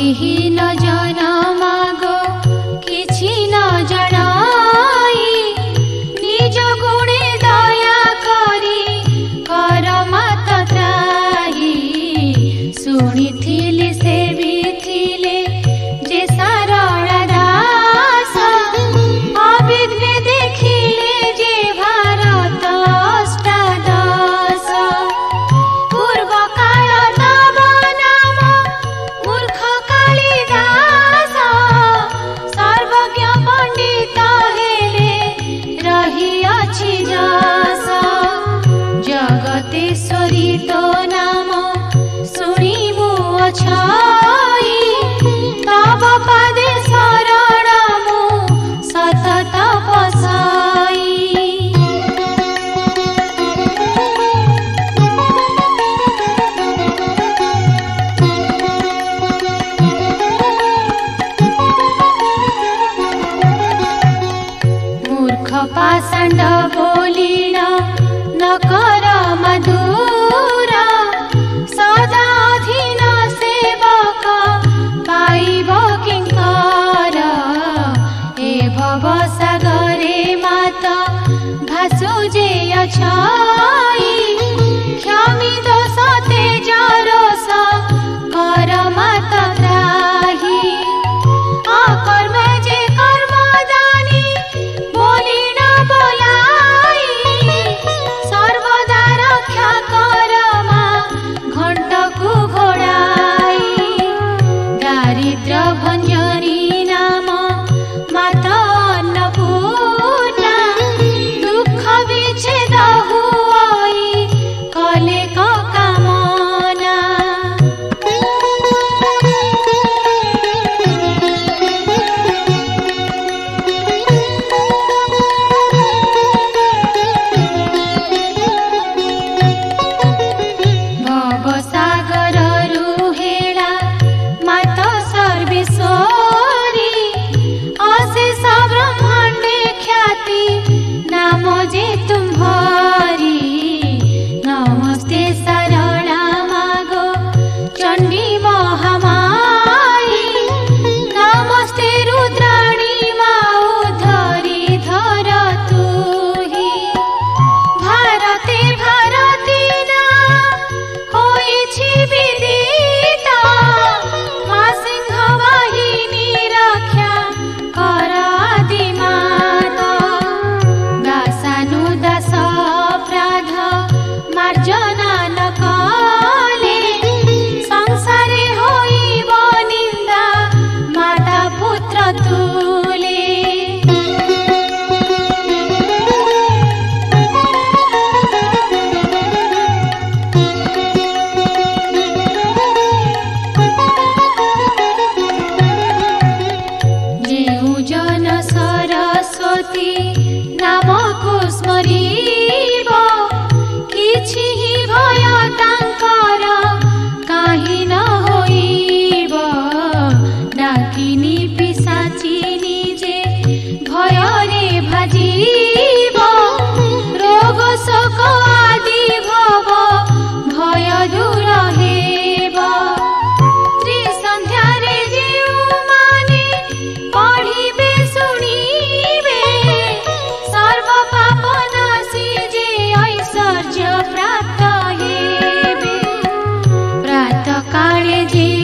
विहीन जनमागो किछि न जणाई निज गुणे दया करी कर मत त्राही शुणिथिली से भी थिले जे सरला दास अविघ्ने देखिले जे भारत अष्टादश पूर्व काल तब नाम मूर्ख कालिदास सर्वज्ञ पंडित हेले रहिअछि जस जगतेश्वरी तो नाम शुणिबु अछाई तब पादे शरण मु सतत पसाई मूर्ख पाषाण्ड बोलिण न कर मधुर सदा अधीन सेवक पाइब किंकर ए भव सागरे मात भासु जे अछाई क्षमी दोष तेज रोष कर मत त्राही अकर्म जे कर्मदानी बोली न बोलाई सर्वदा रक्षा कर मा घंटकु घोड़ाई दारिद्र भंजनी नाम माता अन्नपूर्णा दुख विच्छेद हुई कले को कामना भव सागर रुहेला मात सर्वेश्वरी अशेष ब्रह्मांडे ख्याति नाम जे तुम्हारी नमस्ते सरला मागो चंडी महामाई नमस्ते रुद्राणी माऊ धरी धर तुही भारते भारती ना होइछि विदित मा सिंह वाहिनी रक्षा कर आदिमाता दासानुदास अपराध मार्जना न कले संसारे होइब निंदा माता पुत्र तुले जेउ जन सरस्वती नामको स्मरिब किछि ही भय तांकर काहि न होइब डाकिनी पिशाचिनी जे भयरे भाजिब रोग शोक आदि भव भय दूर हेब त्रिसंध्यारे जेउमाने पढ़िबे शुणिबे सर्व पाप नाशी जे ऐश्वर्य प्राप्त हेबे प्रातः काले जे